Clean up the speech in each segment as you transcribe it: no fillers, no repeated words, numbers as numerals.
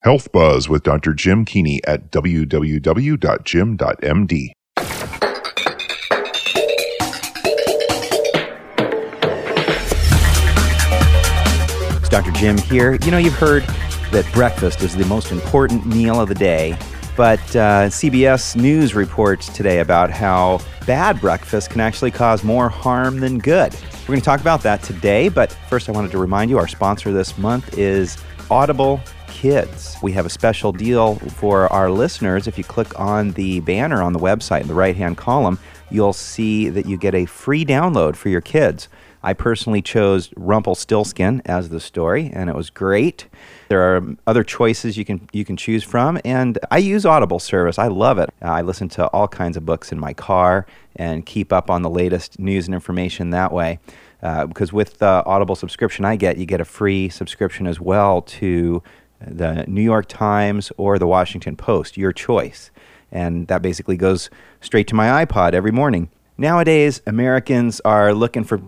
Health Buzz with Dr. Jim Keeney at www.jim.md. It's Dr. Jim here. You know, you've heard that breakfast is the most important meal of the day, but CBS News reports today about how bad breakfast can actually cause more harm than good. We're going to talk about that today, but first I wanted to remind you our sponsor this month is Audible Kids. We have a special deal for our listeners. If you click on the banner on the website in the right-hand column, you'll see that you get a free download for your kids. I personally chose Rumpelstiltskin as the story, and it was great. There are other choices you can choose from, and I use Audible service. I love it. I listen to all kinds of books in my car and keep up on the latest news and information that way. Because with the Audible subscription you get a free subscription as well to the New York Times or the Washington Post, your choice. And that basically goes straight to my iPod every morning. Nowadays, Americans are looking for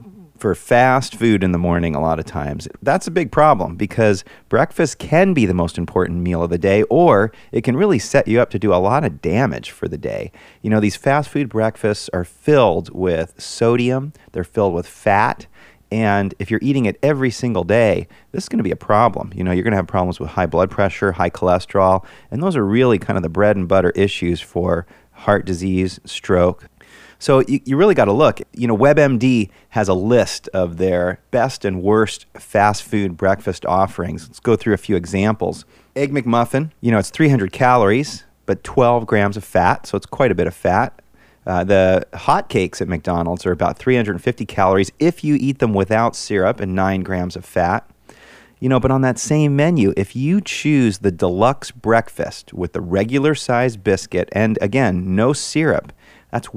fast food in the morning a lot of times. That's a big problem because breakfast can be the most important meal of the day, or it can really set you up to do a lot of damage for the day. You know, these fast food breakfasts are filled with sodium, they're filled with fat, and if you're eating it every single day, this is going to be a problem. You know, you're going to have problems with high blood pressure, high cholesterol, and those are really kind of the bread and butter issues for heart disease, stroke. So you really got to look. You know, WebMD has a list of their best and worst fast food breakfast offerings. Let's go through a few examples. Egg McMuffin, you know, it's 300 calories, but 12 grams of fat, so it's quite a bit of fat. The hotcakes at McDonald's are about 350 calories if you eat them without syrup and 9 grams of fat. You know, but on that same menu, if you choose the deluxe breakfast with the regular size biscuit and, again, no syrup, that's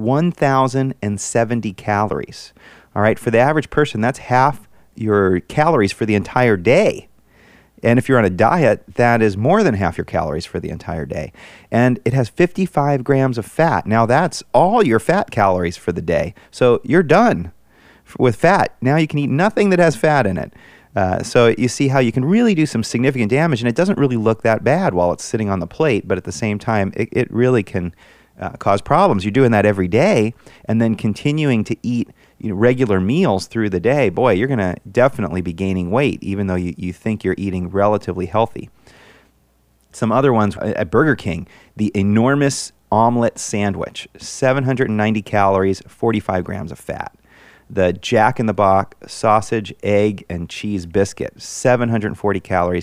1,070 calories. All right, for the average person, that's half your calories for the entire day. And if you're on a diet, that is more than half your calories for the entire day. And it has 55 grams of fat. Now, that's all your fat calories for the day. So you're done with fat. Now you can eat nothing that has fat in it. So you see how you can really do some significant damage, and it doesn't really look that bad while it's sitting on the plate, but at the same time, it really can cause problems. You're doing that every day, and then continuing to eat regular meals through the day. Boy, you're going to definitely be gaining weight, even though you think you're eating relatively healthy. Some other ones at Burger King, the enormous omelet sandwich, 790 calories, 45 grams of fat. The Jack in the Box sausage, egg, and cheese biscuit, 740 calories,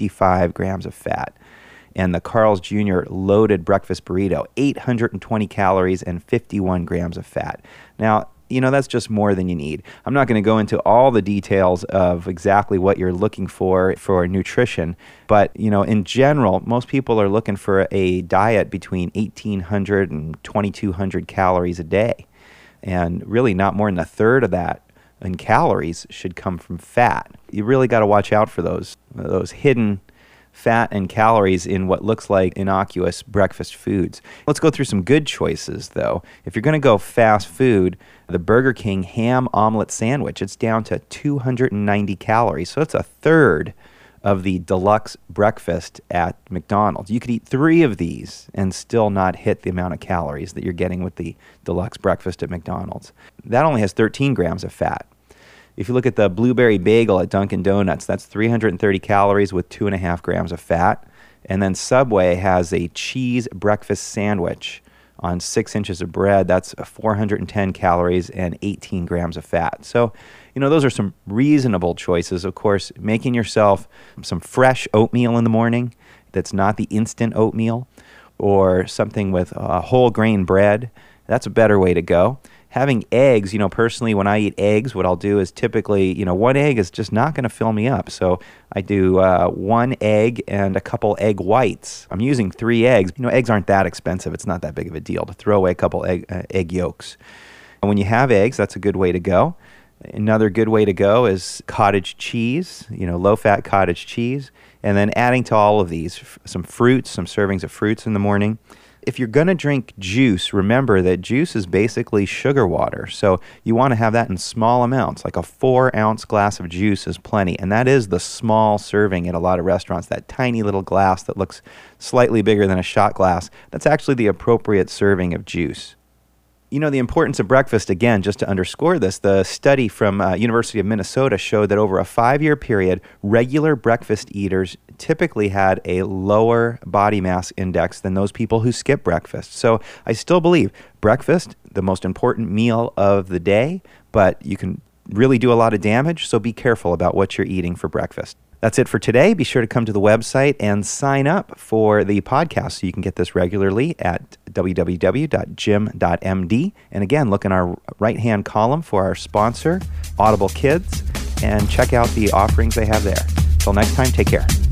55 grams of fat. And the Carl's Jr. loaded breakfast burrito, 820 calories and 51 grams of fat. Now, you know, that's just more than you need. I'm not going to go into all the details of exactly what you're looking for nutrition, but, you know, in general, most people are looking for a diet between 1,800 and 2,200 calories a day. And really not more than a third of that in calories should come from fat. You really got to watch out for those hidden fat and calories in what looks like innocuous breakfast foods. Let's go through some good choices, though. If you're going to go fast food, the Burger King ham omelet sandwich, it's down to 290 calories. So it's a third of the deluxe breakfast at McDonald's. You could eat 3 of these and still not hit the amount of calories that you're getting with the deluxe breakfast at McDonald's. That only has 13 grams of fat. If you look at the blueberry bagel at Dunkin' Donuts, that's 330 calories with 2.5 grams of fat. And then Subway has a cheese breakfast sandwich on 6 inches of bread. That's 410 calories and 18 grams of fat. So, you know, those are some reasonable choices. Of course, making yourself some fresh oatmeal in the morning that's not the instant oatmeal, or something with whole grain bread, that's a better way to go. Having eggs, you know, personally, when I eat eggs, what I'll do is typically, you know, 1 egg is just not going to fill me up. So I do 1 egg and a couple egg whites. I'm using 3 eggs. You know, eggs aren't that expensive. It's not that big of a deal to throw away a couple egg yolks. And when you have eggs, that's a good way to go. Another good way to go is cottage cheese, you know, low-fat cottage cheese. And then adding to all of these some fruits, some servings of fruits in the morning. If you're going to drink juice, remember that juice is basically sugar water. So you want to have that in small amounts, like a 4-ounce glass of juice is plenty. And that is the small serving at a lot of restaurants, that tiny little glass that looks slightly bigger than a shot glass. That's actually the appropriate serving of juice. You know, the importance of breakfast, again, just to underscore this, the study from University of Minnesota showed that over a 5-year period, regular breakfast eaters typically had a lower body mass index than those people who skip breakfast. So I still believe breakfast, the most important meal of the day, but you can really do a lot of damage, so be careful about what you're eating for breakfast. That's it for today. Be sure to come to the website and sign up for the podcast so you can get this regularly at www.jim.md. And again, look in our right-hand column for our sponsor, Audible Kids, and check out the offerings they have there. Till next time, take care.